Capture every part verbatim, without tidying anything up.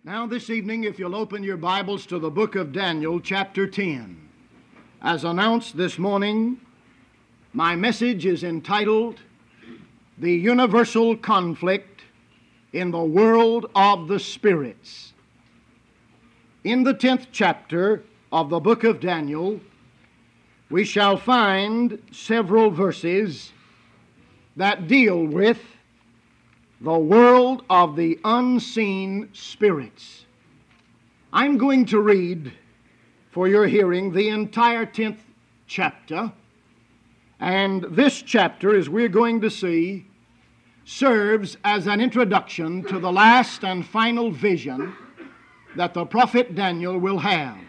Now, this evening, if you'll open your Bibles to the book of Daniel, chapter ten. As announced this morning, my message is entitled, The Universal Conflict in the World of the Spirits. In the tenth chapter of the book of Daniel, we shall find several verses that deal with the world of the unseen spirits. I'm going to read for your hearing the entire tenth chapter, and this chapter, as we're going to see, serves as an introduction to the last and final vision that the prophet Daniel will have.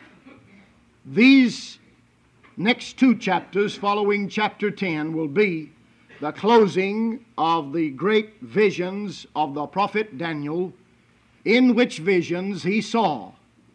These next two chapters following chapter ten will be the closing of the great visions of the prophet Daniel, in which visions he saw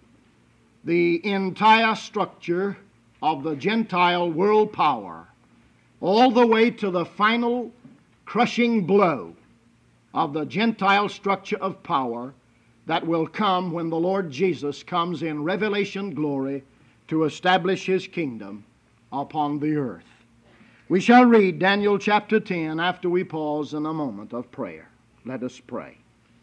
the entire structure of the Gentile world power, all the way to the final crushing blow of the Gentile structure of power that will come when the Lord Jesus comes in revelation glory to establish His kingdom upon the earth. We shall read Daniel chapter ten after we pause in a moment of prayer. Let us pray.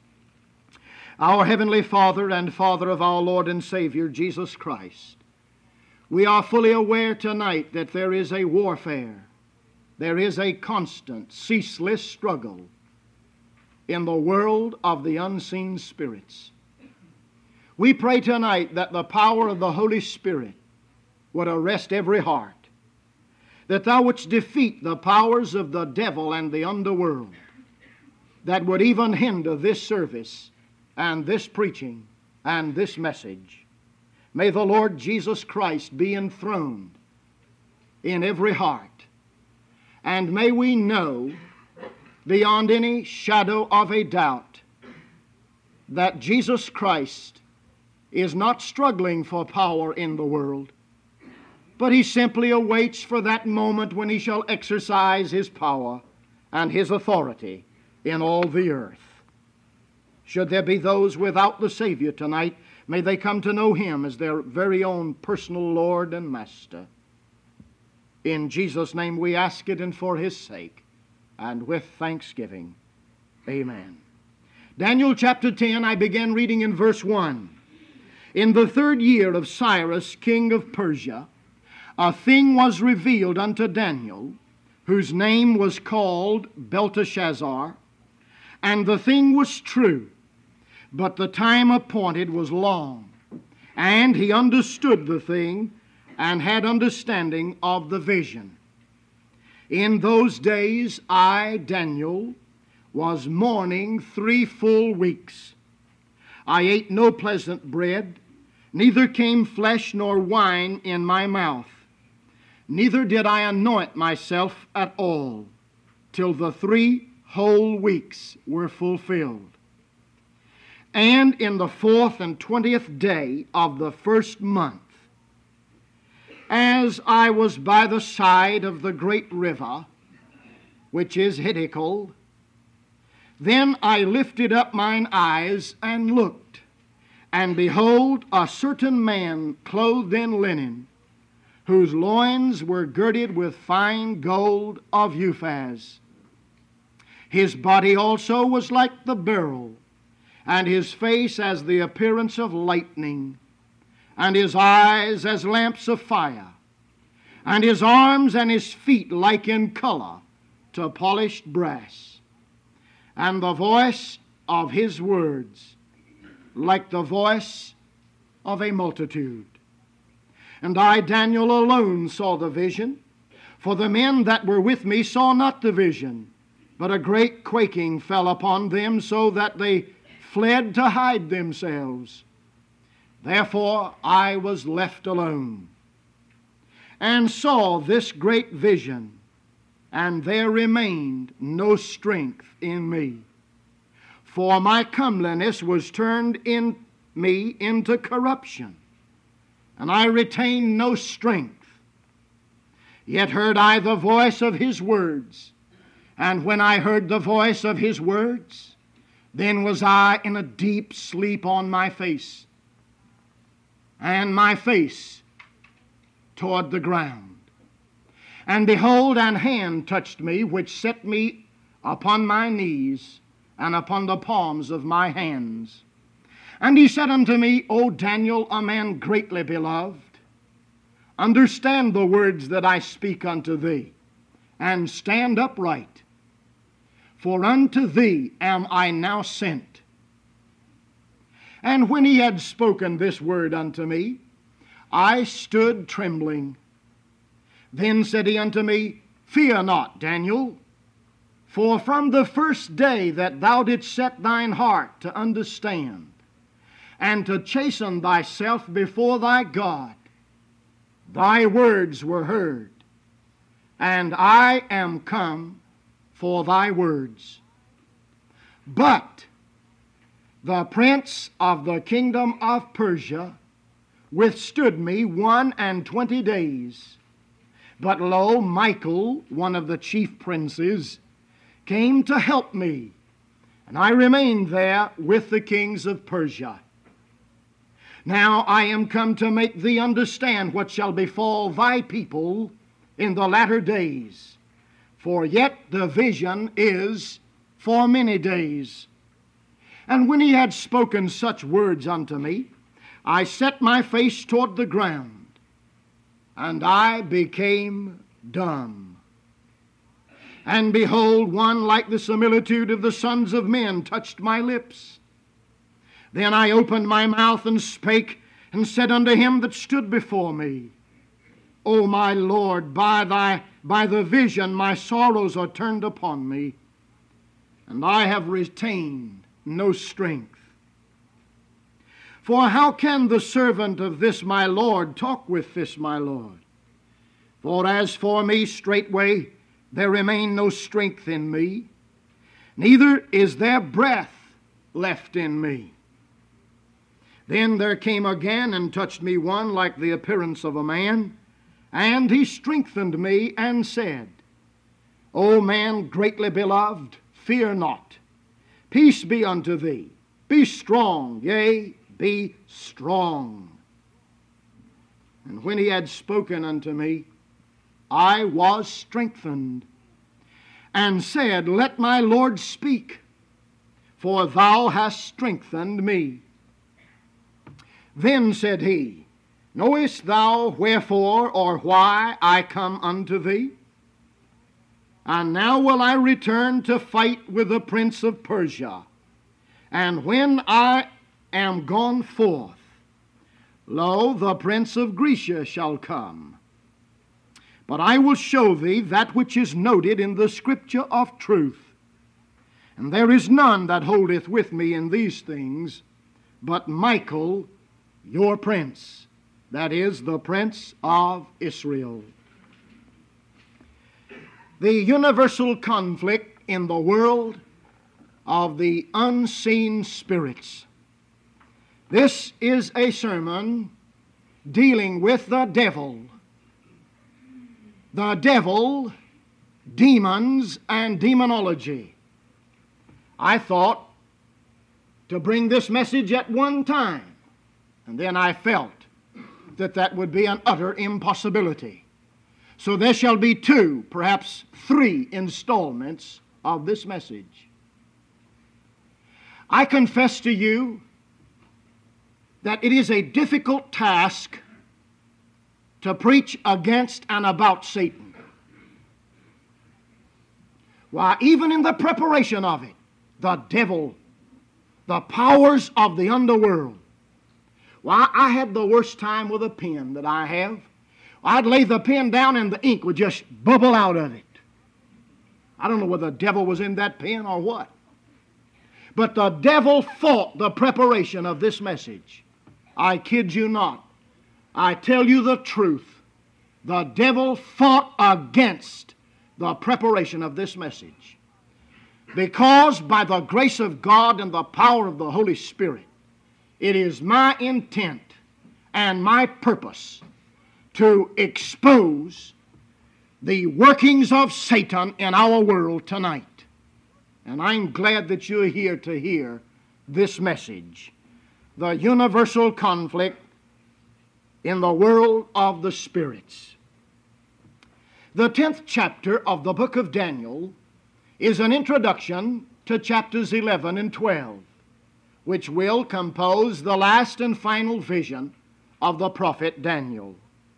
Our Heavenly Father and Father of our Lord and Savior, Jesus Christ, we are fully aware tonight that there is a warfare, there is a constant, ceaseless struggle in the world of the unseen spirits. We pray tonight that the power of the Holy Spirit would arrest every heart, that Thou wouldst defeat the powers of the devil and the underworld that would even hinder this service and this preaching and this message. May the Lord Jesus Christ be enthroned in every heart, and may we know beyond any shadow of a doubt that Jesus Christ is not struggling for power in the world, but He simply awaits for that moment when He shall exercise His power and His authority in all the earth. Should there be those without the Savior tonight, may they come to know Him as their very own personal Lord and Master. In Jesus' name we ask it, and for His sake, and with thanksgiving. Amen. Daniel chapter ten, I began reading in verse one. In the third year of Cyrus, king of Persia, a thing was revealed unto Daniel, whose name was called Belteshazzar, and the thing was true, but the time appointed was long. And he understood the thing, and had understanding of the vision. In those days I, Daniel, was mourning three full weeks. I ate no pleasant bread, neither came flesh nor wine in my mouth. Neither did I anoint myself at all, till the three whole weeks were fulfilled. And in the fourth and twentieth day of the first month, as I was by the side of the great river, which is Hiddekel, then I lifted up mine eyes and looked, and behold, a certain man clothed in linen, whose loins were girded with fine gold of Uphaz. His body also was like the beryl, and his face as the appearance of lightning, and his eyes as lamps of fire, and his arms and his feet like in color to polished brass, and the voice of his words like the voice of a multitude. And I, Daniel, alone saw the vision, for the men that were with me saw not the vision, but a great quaking fell upon them, so that they fled to hide themselves. Therefore I was left alone, and saw this great vision, and there remained no strength in me. For my comeliness was turned in me into corruption, and I retained no strength. Yet heard I the voice of His words, and when I heard the voice of His words, Then was I in a deep sleep on my face, and my face toward the ground. And behold, an hand touched me, which set me upon my knees and upon the palms of my hands. And he said unto me, O Daniel, a man greatly beloved, understand the words that I speak unto thee, and stand upright. For unto thee am I now sent. And when he had spoken this word unto me, I stood trembling. Then said he unto me, Fear not, Daniel, for from the first day that thou didst set thine heart to understand, and to chasten thyself before thy God, thy words were heard, and I am come for thy words. But the prince of the kingdom of Persia withstood me one and twenty days. But lo, Michael, one of the chief princes, came to help me, and I remained there with the kings of Persia. Now I am come to make thee understand what shall befall thy people in the latter days. For yet the vision is for many days. And when he had spoken such words unto me, I set my face toward the ground, and I became dumb. And behold, one like the similitude of the sons of men touched my lips. Then I opened my mouth and spake, and said unto him that stood before me, O my Lord, by thy by the vision my sorrows are turned upon me, and I have retained no strength. For how can the servant of this my Lord talk with this my Lord? For as for me, straightway there remain no strength in me, neither is there breath left in me. Then there came again and touched me one like the appearance of a man, and he strengthened me and said, O man greatly beloved, fear not. Peace be unto thee. Be strong, yea, be strong. And when he had spoken unto me, I was strengthened, and said, Let my Lord speak, for thou hast strengthened me. Then said he, Knowest thou wherefore or why I come unto thee? And now will I return to fight with the prince of Persia. And when I am gone forth, lo, the prince of Grecia shall come. But I will show thee that which is noted in the scripture of truth. And there is none that holdeth with me in these things, but Michael, your prince, that is, the prince of Israel. The universal conflict in the world of the unseen spirits. This is a sermon dealing with the devil. The devil, demons, and demonology. I thought to bring this message at one time, and then I felt that that would be an utter impossibility. So there shall be two, perhaps three installments of this message. I confess to you that it is a difficult task to preach against and about Satan. Why, even in the preparation of it, the devil, the powers of the underworld. Why, I had the worst time with a pen that I have. I'd lay the pen down and the ink would just bubble out of it. I don't know whether the devil was in that pen or what. But the devil fought the preparation of this message. I kid you not. I tell you the truth. The devil fought against the preparation of this message. Because by the grace of God and the power of the Holy Spirit, it is my intent and my purpose to expose the workings of Satan in our world tonight. And I'm glad that you're here to hear this message. The universal conflict in the world of the spirits. The tenth chapter of the book of Daniel is an introduction to chapters eleven and twelve, which will compose the last and final vision of the prophet Daniel.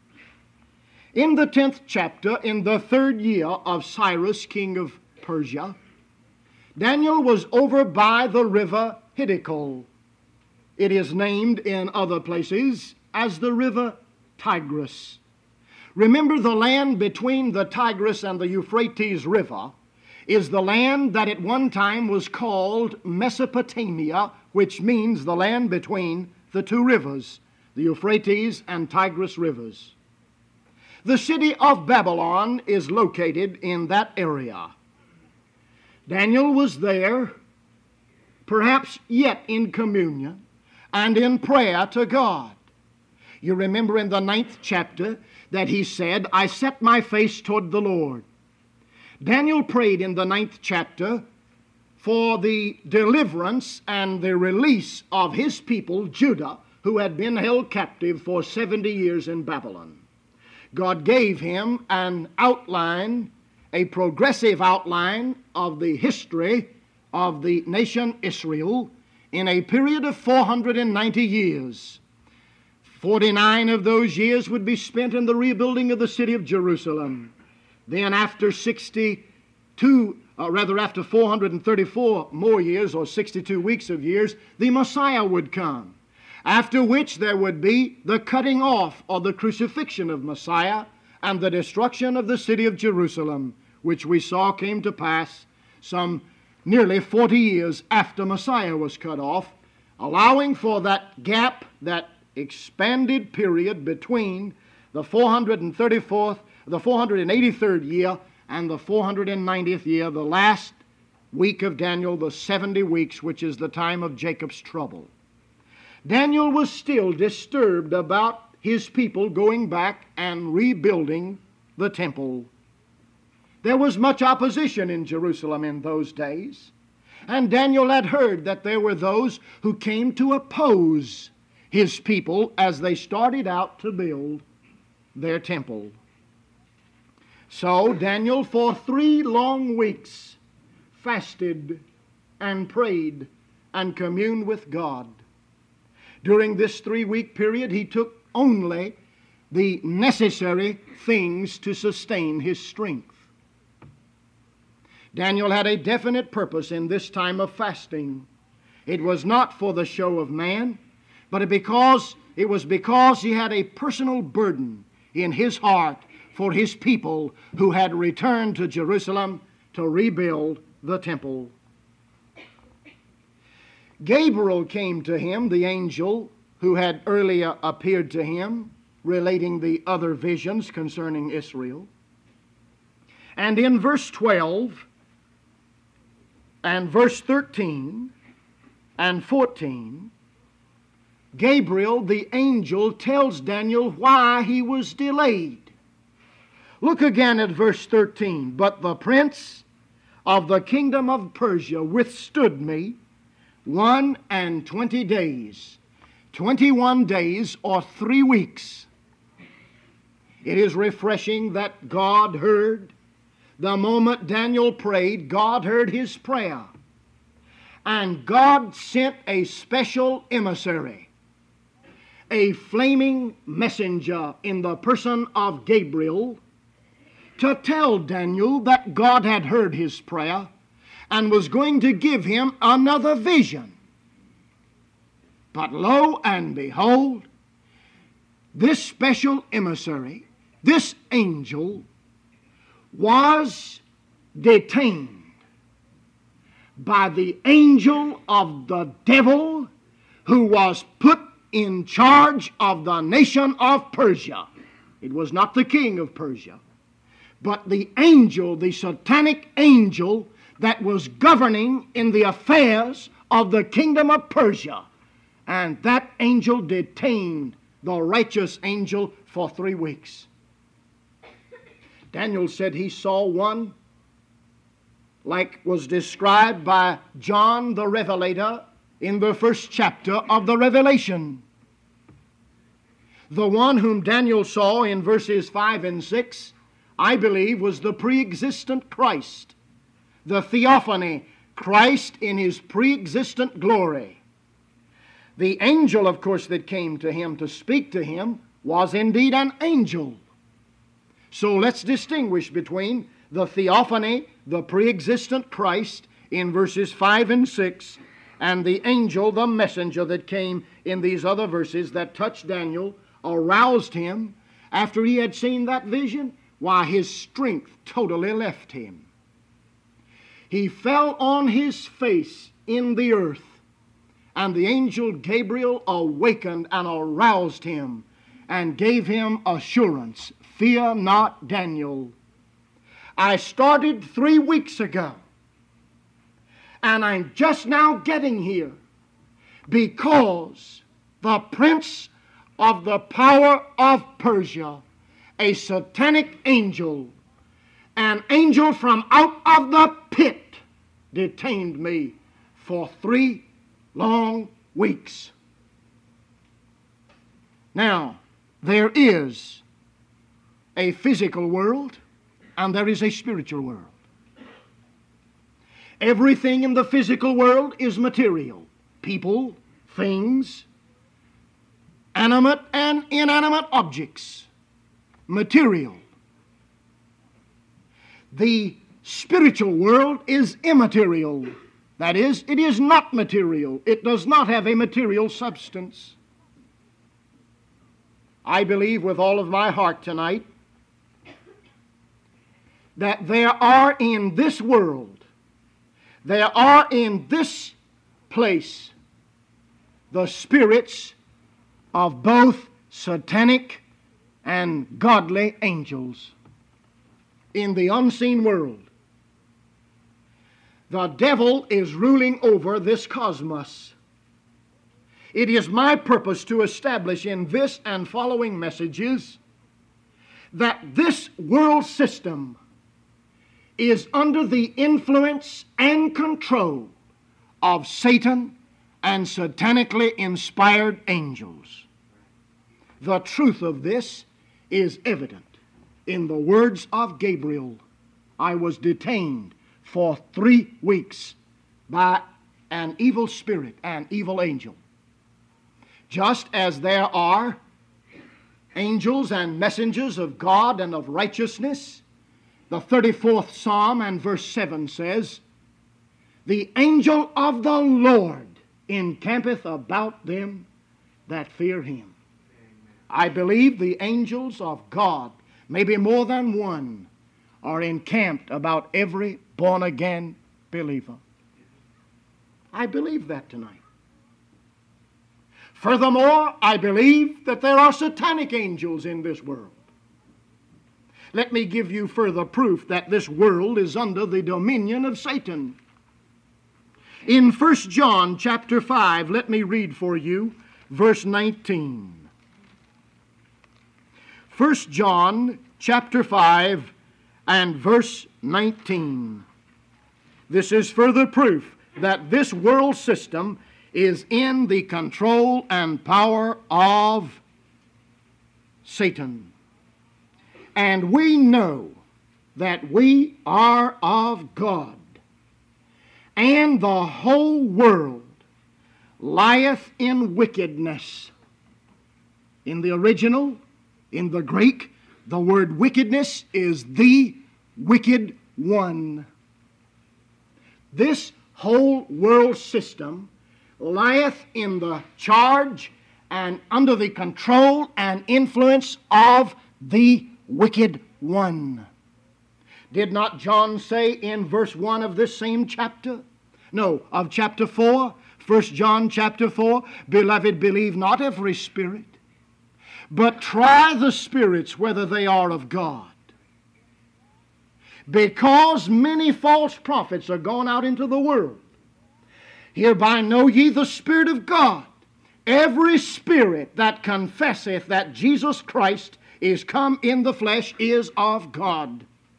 In the tenth chapter, in the third year of Cyrus, king of Persia, Daniel was over by the river Hiddekel. It is named in other places as the river Tigris. Remember, the land between the Tigris and the Euphrates River is the land that at one time was called Mesopotamia, which means the land between the two rivers, the Euphrates and Tigris rivers. The city of Babylon is located in that area. Daniel was there, perhaps yet in communion and in prayer to God. You remember in the ninth chapter that he said, I set my face toward the Lord. Daniel prayed in the ninth chapter for the deliverance and the release of his people, Judah, who had been held captive for seventy years in Babylon. God gave him an outline, a progressive outline of the history of the nation Israel in a period of four hundred ninety years. Forty-nine of those years would be spent in the rebuilding of the city of Jerusalem. Then after sixty-two, uh, rather after four hundred thirty-four more years, or sixty-two weeks of years, the Messiah would come. After which there would be the cutting off or the crucifixion of Messiah and the destruction of the city of Jerusalem, which we saw came to pass some nearly forty years after Messiah was cut off, allowing for that gap, that expanded period between the four hundred thirty-fourth, the four hundred eighty-third year and the four hundred ninetieth year, the last week of Daniel, the seventy weeks, which is the time of Jacob's trouble. Daniel was still disturbed about his people going back and rebuilding the temple. There was much opposition in Jerusalem in those days, and Daniel had heard that there were those who came to oppose his people as they started out to build their temple. So Daniel, for three long weeks, fasted and prayed and communed with God. During this three-week period, he took only the necessary things to sustain his strength. Daniel had a definite purpose in this time of fasting. It was not for the show of man, but because it was because he had a personal burden in his heart for his people who had returned to Jerusalem to rebuild the temple. Gabriel came to him, the angel who had earlier appeared to him, relating the other visions concerning Israel. And in verse twelve and verse thirteen and fourteen, Gabriel, the angel, tells Daniel why he was delayed. Look again at verse thirteen. But the prince of the kingdom of Persia withstood me one and twenty days, twenty-one days or three weeks. It is refreshing that God heard. The moment Daniel prayed, God heard his prayer. And God sent a special emissary, a flaming messenger in the person of Gabriel, to tell Daniel that God had heard his prayer and was going to give him another vision. But lo and behold, this special emissary, this angel, was detained by the angel of the devil who was put in charge of the nation of Persia. It was not the king of Persia, but the angel, the satanic angel that was governing in the affairs of the kingdom of Persia. And that angel detained the righteous angel for three weeks. Daniel said he saw one like was described by John the Revelator in the first chapter of the Revelation. The one whom Daniel saw in verses five and six, I believe, was the pre-existent Christ, the theophany, Christ in his pre-existent glory. The angel, of course, that came to him to speak to him was indeed an angel. So let's distinguish between the theophany, the pre-existent Christ in verses five and six, and the angel, the messenger that came in these other verses that touched Daniel, aroused him after he had seen that vision. Why, his strength totally left him. He fell on his face in the earth, and the angel Gabriel awakened and aroused him and gave him assurance. Fear not, Daniel. I started three weeks ago, and I'm just now getting here because the prince of the power of Persia, a satanic angel, an angel from out of the pit, detained me for three long weeks. Now, there is a physical world and there is a spiritual world. Everything in the physical world is material. People, things, animate and inanimate objects. Material. The spiritual world is immaterial. That is, it is not material. It does not have a material substance. I believe with all of my heart tonight that there are in this world, there are in this place, the spirits of both satanic and godly angels in the unseen world. The devil is ruling over this cosmos. It is my purpose to establish in this and following messages that this world system is under the influence and control of Satan and satanically inspired angels. The truth of this is evident in the words of Gabriel. I was detained for three weeks by an evil spirit, an evil angel. Just as there are angels and messengers of God and of righteousness, the thirty-fourth Psalm and verse seven says, "The angel of the Lord encampeth about them that fear him." I believe the angels of God, maybe more than one, are encamped about every born-again believer. I believe that tonight. Furthermore, I believe that there are satanic angels in this world. Let me give you further proof that this world is under the dominion of Satan. In First John chapter five, let me read for you verse nineteen. First John chapter five and verse nineteen. This is further proof that this world system is in the control and power of Satan. And we know that we are of God, and the whole world lieth in wickedness. In the original, in the Greek, the word wickedness is the wicked one. This whole world system lieth in the charge and under the control and influence of the wicked one. Did not John say in verse one of this same chapter, no, of chapter four, First John chapter four, "Beloved, believe not every spirit, but try the spirits whether they are of God. Because many false prophets are gone out into the world. Hereby know ye the Spirit of God. Every spirit that confesseth that Jesus Christ is come in the flesh is of God.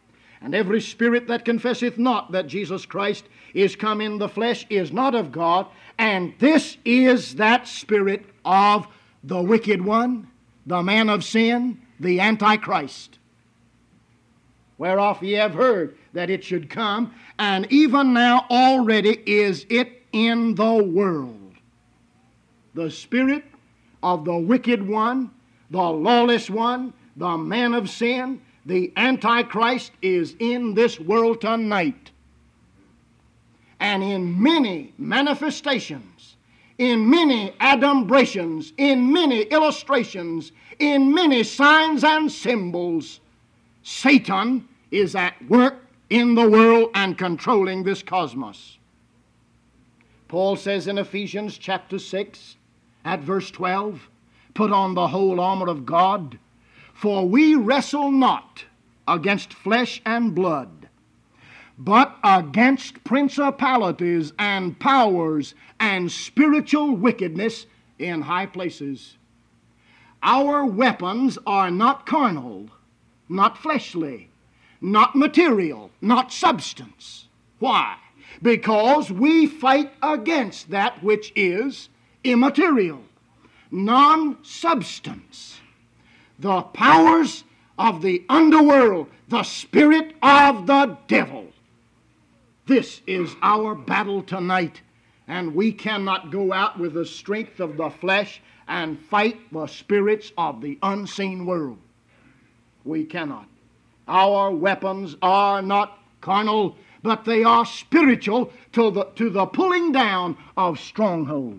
And every spirit that confesseth not that Jesus Christ is come in the flesh is not of God. And this is that spirit of the wicked one, the man of sin, the Antichrist, whereof ye have heard that it should come, and even now already is it in the world. The spirit of the wicked one, the lawless one, the man of sin, the Antichrist is in this world tonight. And in many manifestations, in many adumbrations, in many illustrations, in many signs and symbols, Satan is at work in the world and controlling this cosmos. Paul says in Ephesians chapter six at verse twelve, put on the whole armor of God, for we wrestle not against flesh and blood, but against principalities and powers and spiritual wickedness in high places. Our weapons are not carnal, not fleshly, not material, not substance. Why? Because we fight against that which is immaterial, non-substance, the powers of the underworld, the spirit of the devil. This is our battle tonight, and we cannot go out with the strength of the flesh and fight the spirits of the unseen world. We cannot. Our weapons are not carnal, but they are spiritual to the, to the pulling down of strongholds.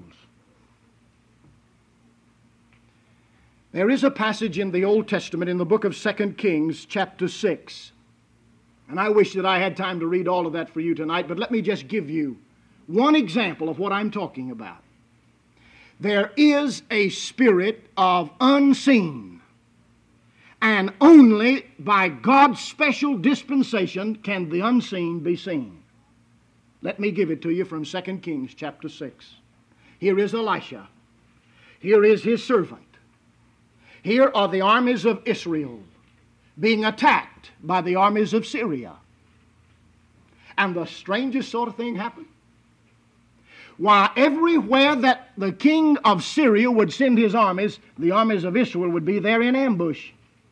There is a passage in the Old Testament in the book of Second Kings chapter six. And I wish that I had time to read all of that for you tonight, but let me just give you one example of what I'm talking about. There is a spirit of unseen, and only by God's special dispensation can the unseen be seen. Let me give it to you from Second Kings chapter six. Here is Elisha. Here is his servant. Here are the armies of Israel being attacked by the armies of Syria. And the strangest sort of thing happened. Why, everywhere that the king of Syria would send his armies, the armies of Israel would be there in ambush.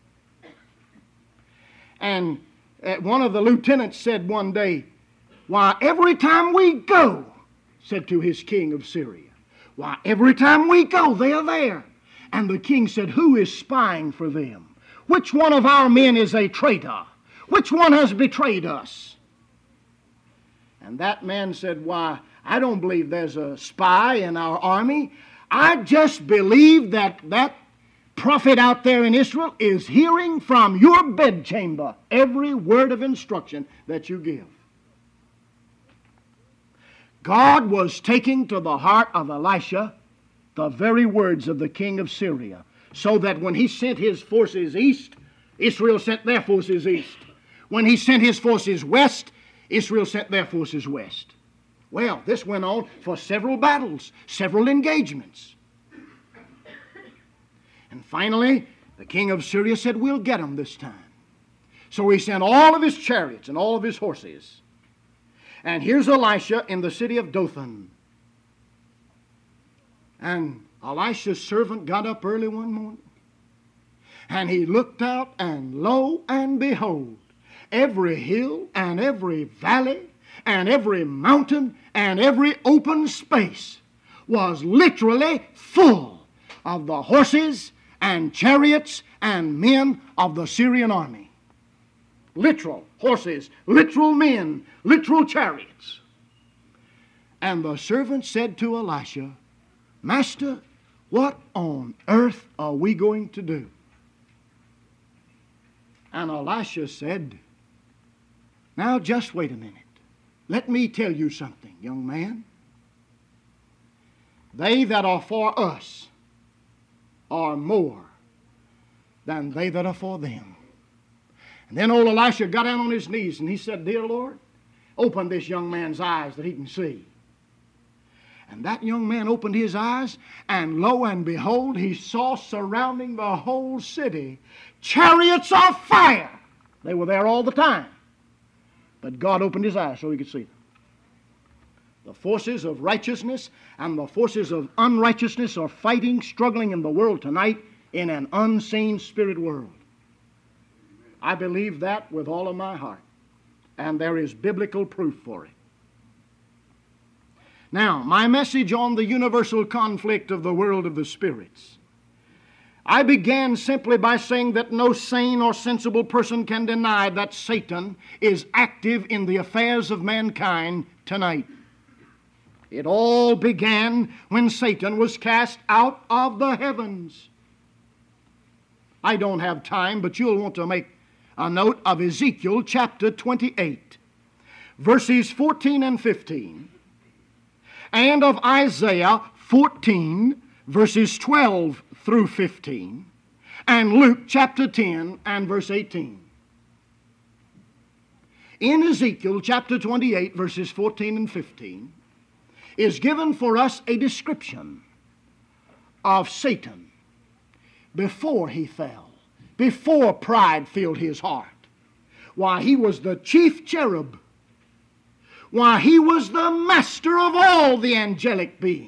And uh, one of the lieutenants said one day, why, every time we go, said to his king of Syria, why, every time we go, they are there. And the king said, who is spying for them? Which one of our men is a traitor? Which one has betrayed us? And that man said, why, I don't believe there's a spy in our army. I just believe that that prophet out there in Israel is hearing from your bedchamber every word of instruction that you give. God was taking to the heart of Elisha the very words of the king of Syria, so that when he sent his forces east, Israel sent their forces east. When he sent his forces west, Israel sent their forces west. Well, this went on for several battles, several engagements. And finally, the king of Syria said, we'll get them this time. So he sent all of his chariots and all of his horses. And here's Elisha in the city of Dothan. And Elisha's servant got up early one morning, and he looked out, and lo and behold, every hill and every valley and every mountain and every open space was literally full of the horses and chariots and men of the Syrian army. Literal horses, literal men, literal chariots. And the servant said to Elisha, Master, what on earth are we going to do? And Elisha said, now just wait a minute. Let me tell you something, young man. They that are for us are more than they that are for them. And then old Elisha got down on his knees and he said, Dear Lord, open this young man's eyes that he can see. And that young man opened his eyes, and lo and behold, he saw surrounding the whole city chariots of fire. They were there all the time. But God opened his eyes so he could see them. The forces of righteousness and the forces of unrighteousness are fighting, struggling in the world tonight in an unseen spirit world. I believe that with all of my heart. And there is biblical proof for it. Now, my message on the universal conflict of the world of the spirits. I began simply by saying that no sane or sensible person can deny that Satan is active in the affairs of mankind tonight. It all began when Satan was cast out of the heavens. I don't have time, but you'll want to make a note of Ezekiel chapter twenty-eight, verses fourteen and fifteen, and of Isaiah fourteen, verses twelve through fifteen, and Luke chapter ten and verse eighteen. In Ezekiel chapter twenty-eight, verses fourteen and fifteen, is given for us a description of Satan before he fell, before pride filled his heart. Why, he was the chief cherub. Why, he was the master of all the angelic beings.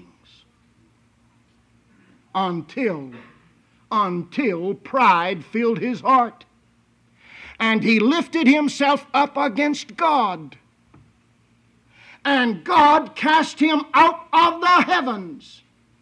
Until, until pride filled his heart. And he lifted himself up against God. And God cast him out of the heavens.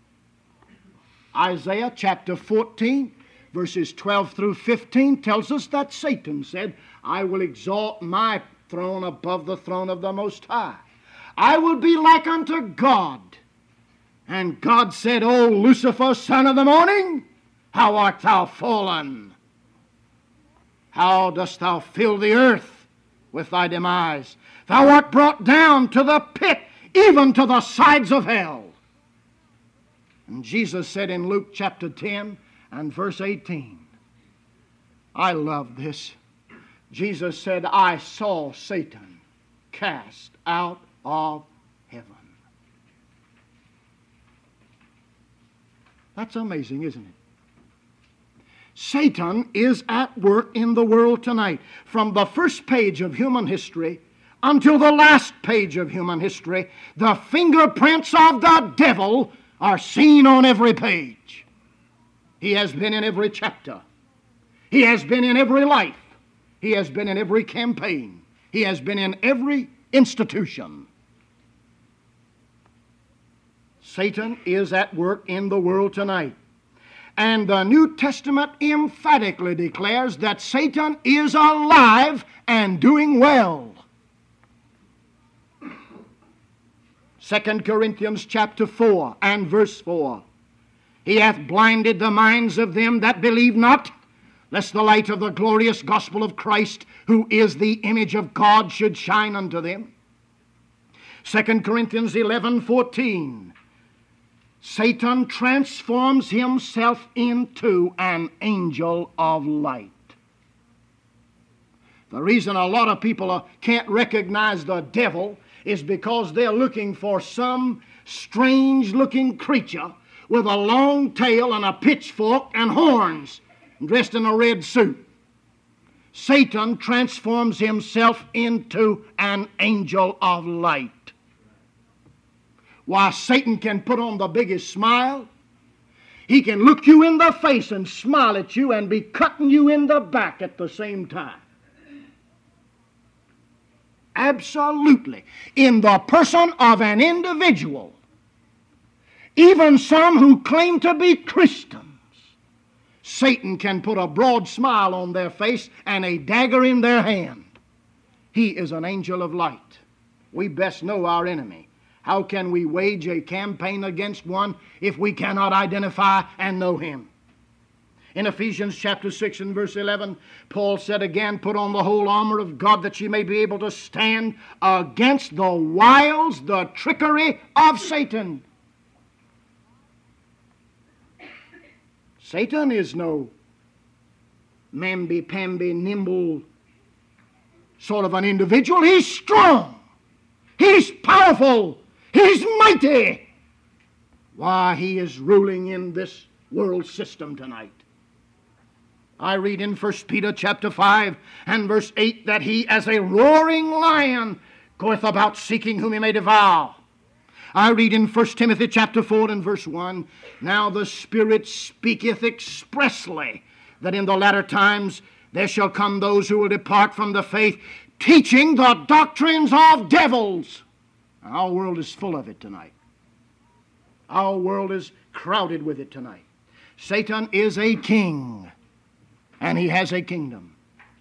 Isaiah chapter fourteen, verses twelve through fifteen tells us that Satan said, I will exalt my throne above the throne of the Most High. I will be like unto God. And God said, O Lucifer, son of the morning, how art thou fallen? How dost thou fill the earth with thy demise? Thou art brought down to the pit, even to the sides of hell. And Jesus said in Luke chapter ten and verse eighteen, I love this. Jesus said, I saw Satan cast out of heaven. That's amazing, isn't it? Satan is at work in the world tonight. From the first page of human history until the last page of human history, the fingerprints of the devil are seen on every page. He has been in every chapter. He has been in every life. He has been in every campaign. He has been in every institution. Satan is at work in the world tonight. And the New Testament emphatically declares that Satan is alive and doing well. Second Corinthians chapter four and verse four. He hath blinded the minds of them that believe not, lest the light of the glorious gospel of Christ, who is the image of God, should shine unto them. Second Corinthians eleven fourteen. Satan transforms himself into an angel of light. The reason a lot of people uh, can't recognize the devil is because they're looking for some strange-looking creature with a long tail and a pitchfork and horns, dressed in a red suit. Satan transforms himself into an angel of light. Why, Satan can put on the biggest smile. He can look you in the face and smile at you and be cutting you in the back at the same time. Absolutely. In the person of an individual, even some who claim to be Christians, Satan can put a broad smile on their face and a dagger in their hand. He is an angel of light. We best know our enemy. How can we wage a campaign against one if we cannot identify and know him? In Ephesians chapter six and verse eleven, Paul said again, put on the whole armor of God that ye may be able to stand against the wiles, the trickery of Satan. Satan is no mamby-pamby, nimble sort of an individual. He's strong. He's powerful. He's mighty. Why, he is ruling in this world system tonight. I read in First Peter chapter five and verse eight that he as a roaring lion goeth about seeking whom he may devour. I read in First Timothy chapter four and verse one, now the Spirit speaketh expressly that in the latter times there shall come those who will depart from the faith, teaching the doctrines of devils. Our world is full of it tonight. Our world is crowded with it tonight. Satan is a king, and he has a kingdom.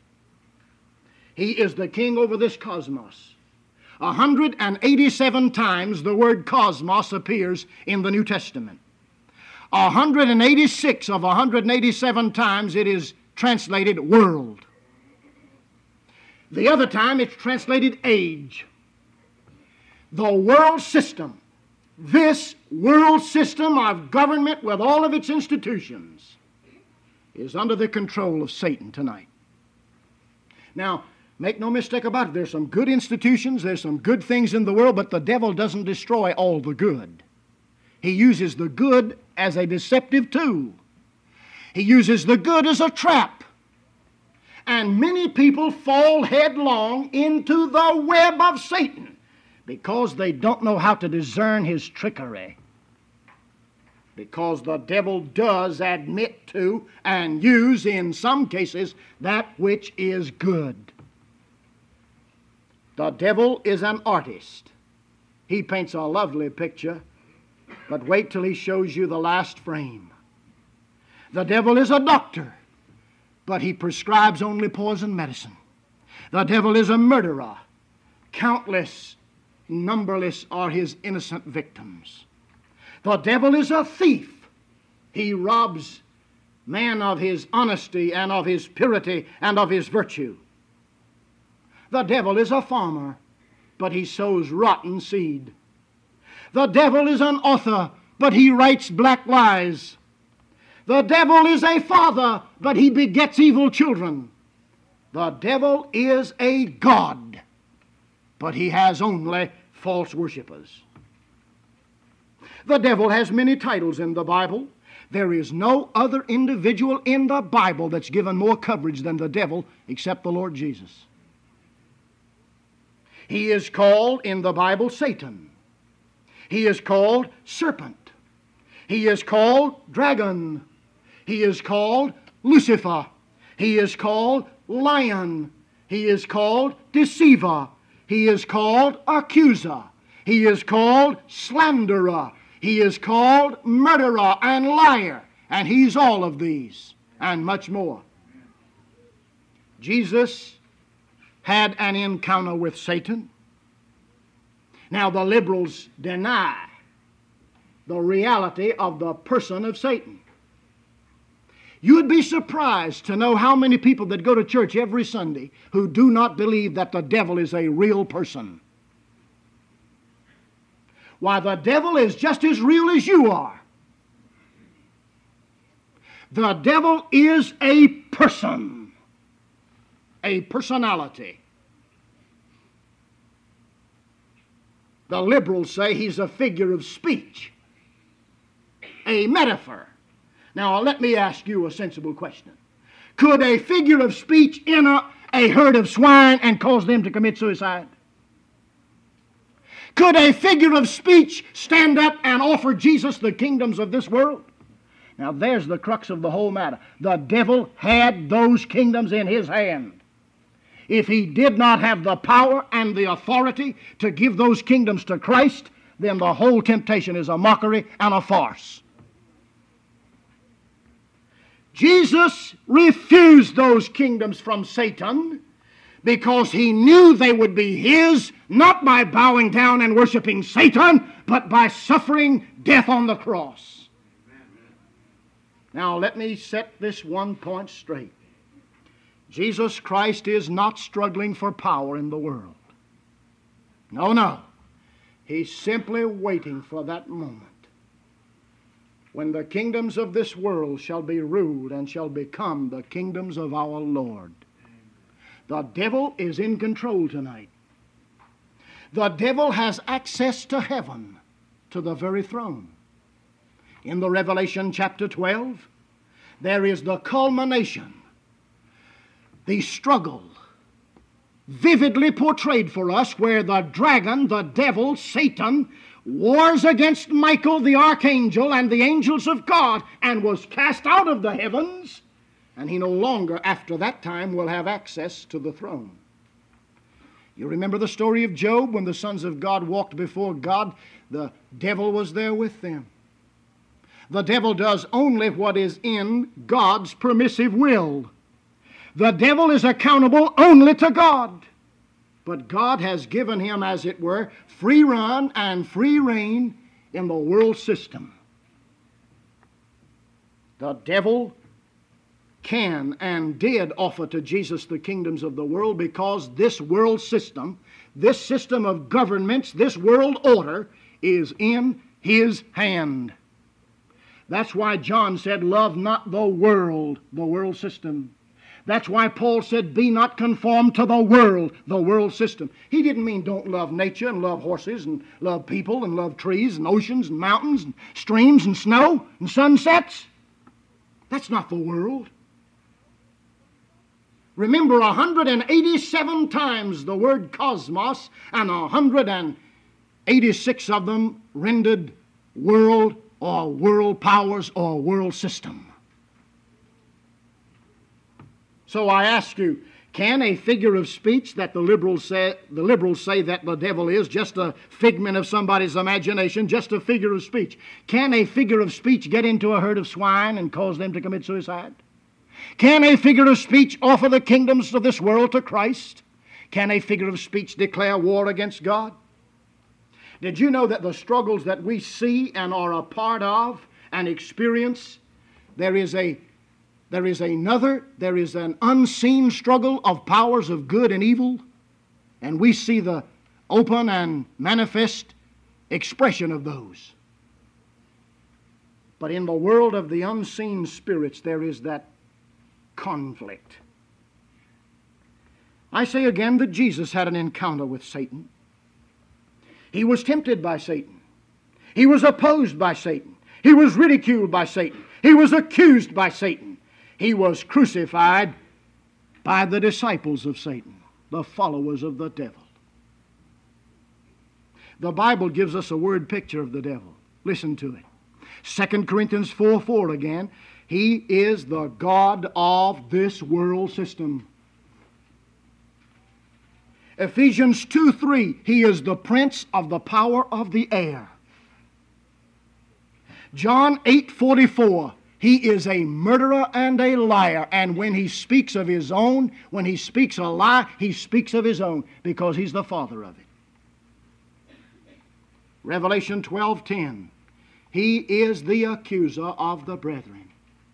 He is the king over this cosmos. one hundred eighty-seven times the word cosmos appears in the New Testament. one hundred eighty-six of one hundred eighty-seven times it is translated world. The other time it's translated age. The world system, this world system of government with all of its institutions, is under the control of Satan tonight. Now, make no mistake about it, there's some good institutions, there's some good things in the world, but the devil doesn't destroy all the good. He uses the good as a deceptive tool. He uses the good as a trap. And many people fall headlong into the web of Satan because they don't know how to discern his trickery. Because the devil does admit to and use, in some cases, that which is good. The devil is an artist. He paints a lovely picture, but wait till he shows you the last frame. The devil is a doctor, but he prescribes only poison medicine. The devil is a murderer. Countless, numberless are his innocent victims. The devil is a thief. He robs man of his honesty and of his purity and of his virtue. The devil is a farmer, but he sows rotten seed. The devil is an author, but he writes black lies. The devil is a father, but he begets evil children. The devil is a god, but he has only false worshippers. The devil has many titles in the Bible. There is no other individual in the Bible that's given more coverage than the devil except the Lord Jesus. He is called in the Bible Satan. He is called serpent. He is called dragon. He is called Lucifer. He is called lion. He is called deceiver. He is called accuser. He is called slanderer. He is called murderer and liar. And he's all of these and much more. Jesus had an encounter with Satan. Now the liberals deny the reality of the person of Satan. You would be surprised to know how many people that go to church every Sunday who do not believe that the devil is a real person. Why, the devil is just as real as you are. The devil is a person, a personality. The liberals say he's a figure of speech, a metaphor. Now, let me ask you a sensible question. Could a figure of speech enter a herd of swine and cause them to commit suicide? Could a figure of speech stand up and offer Jesus the kingdoms of this world? Now, there's the crux of the whole matter. The devil had those kingdoms in his hand. If he did not have the power and the authority to give those kingdoms to Christ, then the whole temptation is a mockery and a farce. Jesus refused those kingdoms from Satan because he knew they would be his, not by bowing down and worshiping Satan, but by suffering death on the cross. Now let me set this one point straight. Jesus Christ is not struggling for power in the world. No, no. He's simply waiting for that moment when the kingdoms of this world shall be ruled and shall become the kingdoms of our Lord. The devil is in control tonight. The devil has access to heaven, to the very throne. In the Revelation chapter twelve, there is the culmination the struggle vividly portrayed for us where the dragon, the devil, Satan, wars against Michael the archangel and the angels of God and was cast out of the heavens, and he no longer after that time will have access to the throne. You remember the story of Job when the sons of God walked before God, the devil was there with them. The devil does only what is in God's permissive will. The devil is accountable only to God. But God has given him, as it were, free run and free rein in the world system. The devil can and did offer to Jesus the kingdoms of the world because this world system, this system of governments, this world order is in his hand. That's why John said, love not the world, the world system. That's why Paul said, be not conformed to the world, the world system. He didn't mean don't love nature and love horses and love people and love trees and oceans and mountains and streams and snow and sunsets. That's not the world. Remember, one hundred eighty-seven times the word cosmos, and one hundred eighty-six of them rendered world or world powers or world system. So I ask you, can a figure of speech that the liberals say, the liberals say that the devil is just a figment of somebody's imagination, just a figure of speech, can a figure of speech get into a herd of swine and cause them to commit suicide? Can a figure of speech offer the kingdoms of this world to Christ? Can a figure of speech declare war against God? Did you know that the struggles that we see and are a part of and experience, there is a there is another, there is an unseen struggle of powers of good and evil, and we see the open and manifest expression of those. But in the world of the unseen spirits, there is that conflict. I say again that Jesus had an encounter with Satan. He was tempted by Satan. He was opposed by Satan. He was ridiculed by Satan. He was accused by Satan. He was crucified by the disciples of Satan, the followers of the devil. The Bible gives us a word picture of the devil. Listen to it. Second Corinthians four four again. He is the god of this world system. Ephesians two three. He is the prince of the power of the air. John eight forty-four. He is a murderer and a liar. And when he speaks of his own, when he speaks a lie, he speaks of his own because he's the father of it. Revelation twelve ten. He is the accuser of the brethren.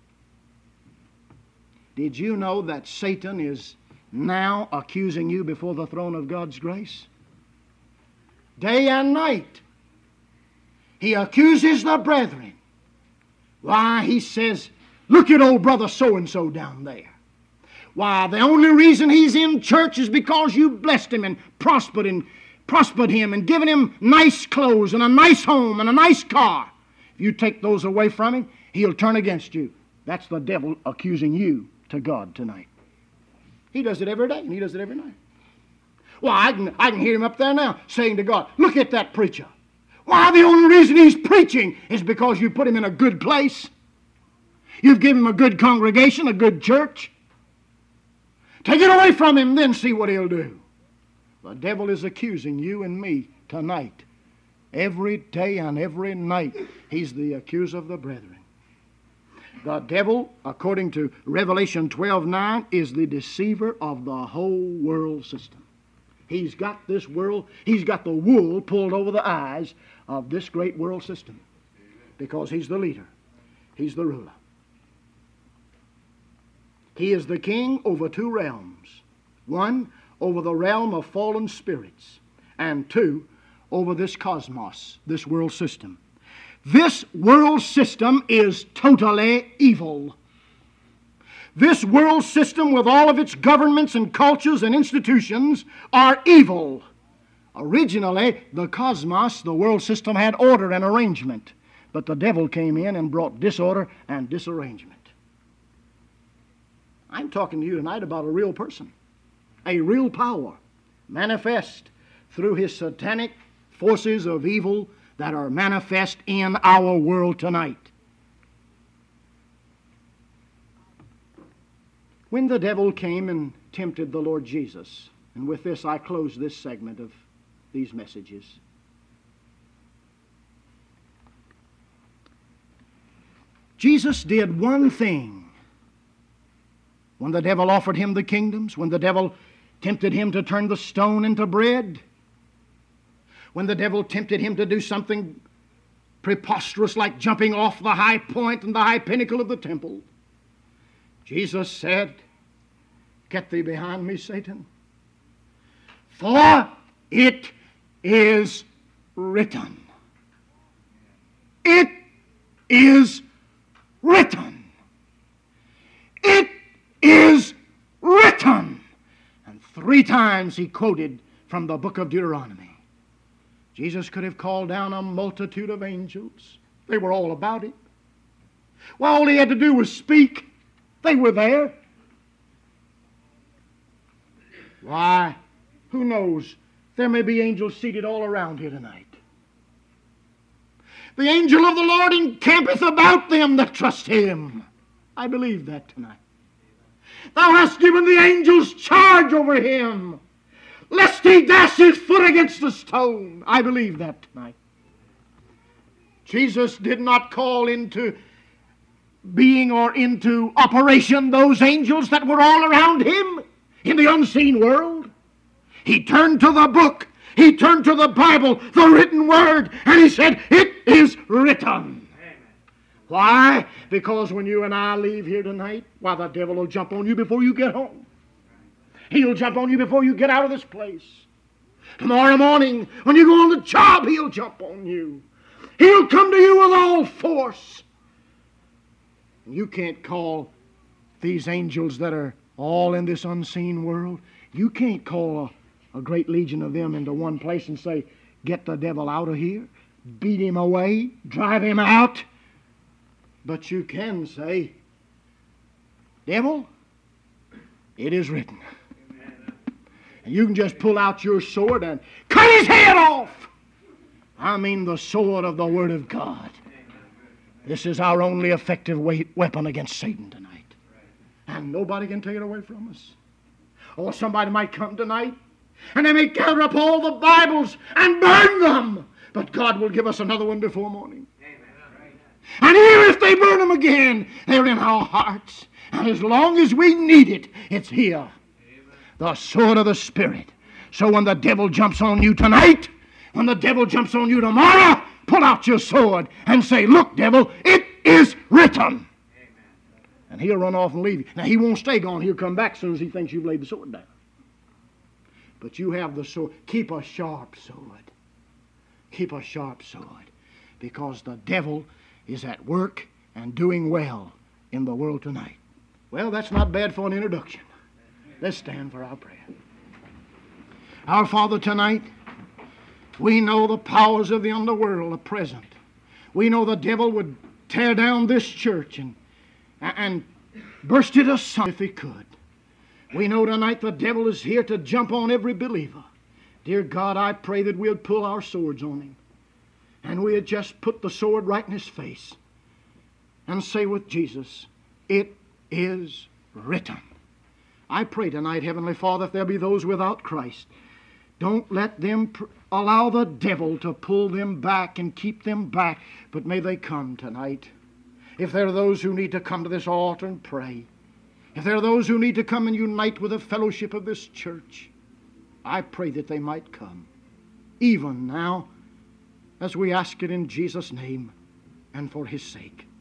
Did you know that Satan is now accusing you before the throne of God's grace? Day and night. He accuses the brethren. Why, he says, look at old brother so-and-so down there. Why, the only reason he's in church is because you blessed him and prospered and prospered him and given him nice clothes and a nice home and a nice car. If you take those away from him, he'll turn against you. That's the devil accusing you to God tonight. He does it every day and he does it every night. Well, I can, I can hear him up there now saying to God, look at that preacher. Why, the only reason he's preaching is because you put him in a good place. You've given him a good congregation, a good church. Take it away from him, then see what he'll do. The devil is accusing you and me tonight. Every day and every night, he's the accuser of the brethren. The devil, according to Revelation twelve nine, is the deceiver of the whole world system. He's got this world, he's got the wool pulled over the eyes of this great world system because he's the leader. He's the ruler. He is the king over two realms. One, over the realm of fallen spirits, and two, over this cosmos, this world system. This world system is totally evil. This world system, with all of its governments and cultures and institutions, are evil. Originally, the cosmos, the world system, had order and arrangement, but the devil came in and brought disorder and disarrangement. I'm talking to you tonight about a real person, a real power manifest through his satanic forces of evil that are manifest in our world tonight. When the devil came and tempted the Lord Jesus, and with this I close this segment of these messages. Jesus did one thing when the devil offered him the kingdoms, when the devil tempted him to turn the stone into bread, when the devil tempted him to do something preposterous like jumping off the high point and the high pinnacle of the temple. Jesus said, "Get thee behind me, Satan, for it is written." It is written. It is written. And three times he quoted from the book of Deuteronomy. Jesus could have called down a multitude of angels. They were all about him. Well, all he had to do was speak. They were there. Why, who knows? There may be angels seated all around here tonight. The angel of the Lord encampeth about them that trust him. I believe that tonight. Thou hast given the angels charge over him, lest he dash his foot against a stone. I believe that tonight. Jesus did not call into being or into operation those angels that were all around him in the unseen world. He turned to the book. He turned to the Bible, the written word, and he said, "It is written." Amen. Why? Because when you and I leave here tonight, why, the devil will jump on you before you get home. He'll jump on you before you get out of this place. Tomorrow morning, when you go on the job, he'll jump on you. He'll come to you with all force. You can't call these angels that are all in this unseen world, you can't call a, a great legion of them into one place and say, "Get the devil out of here, beat him away, drive him out." But you can say, "Devil, it is written." And you can just pull out your sword and cut his head off. I mean the sword of the Word of God. This is our only effective weapon against Satan tonight. And nobody can take it away from us. Or somebody might come tonight and they may gather up all the Bibles and burn them. But God will give us another one before morning. And even if they burn them again, they're in our hearts. And as long as we need it, it's here. The sword of the Spirit. So when the devil jumps on you tonight, when the devil jumps on you tomorrow, pull out your sword and say, "Look, devil, it is written." Amen. And he'll run off and leave you. Now, he won't stay gone. He'll come back as soon as he thinks you've laid the sword down. But you have the sword. Keep a sharp sword. Keep a sharp sword. Because the devil is at work and doing well in the world tonight. Well, that's not bad for an introduction. Let's stand for our prayer. Our Father, tonight, we know the powers of the underworld are present. We know the devil would tear down this church and, and burst it asunder if he could. We know tonight the devil is here to jump on every believer. Dear God, I pray that we'll pull our swords on him. And we'll just put the sword right in his face and say with Jesus, "It is written." I pray tonight, Heavenly Father, if there be those without Christ, don't let them pr- allow the devil to pull them back and keep them back, but may they come tonight. If there are those who need to come to this altar and pray, if there are those who need to come and unite with the fellowship of this church, I pray that they might come, even now, as we ask it in Jesus' name and for His sake.